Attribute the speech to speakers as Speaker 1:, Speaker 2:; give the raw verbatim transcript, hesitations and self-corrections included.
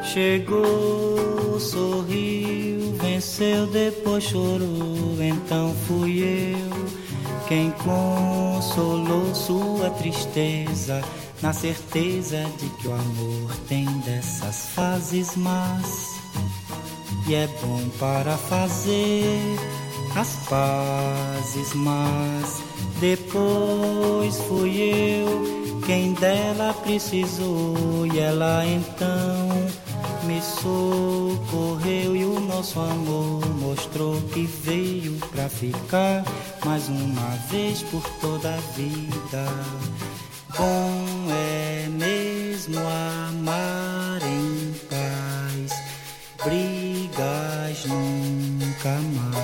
Speaker 1: Chegou, sorriu, venceu, depois chorou. Então fui eu quem consolou sua tristeza, na certeza de que o amor tem dessas fases más, e é bom para fazer as pazes. Mas depois fui eu quem dela precisou, e ela então me socorreu, e o nosso amor mostrou que veio pra ficar mais uma vez por toda a vida. Bom é mesmo amar em paz, brigas nunca mais.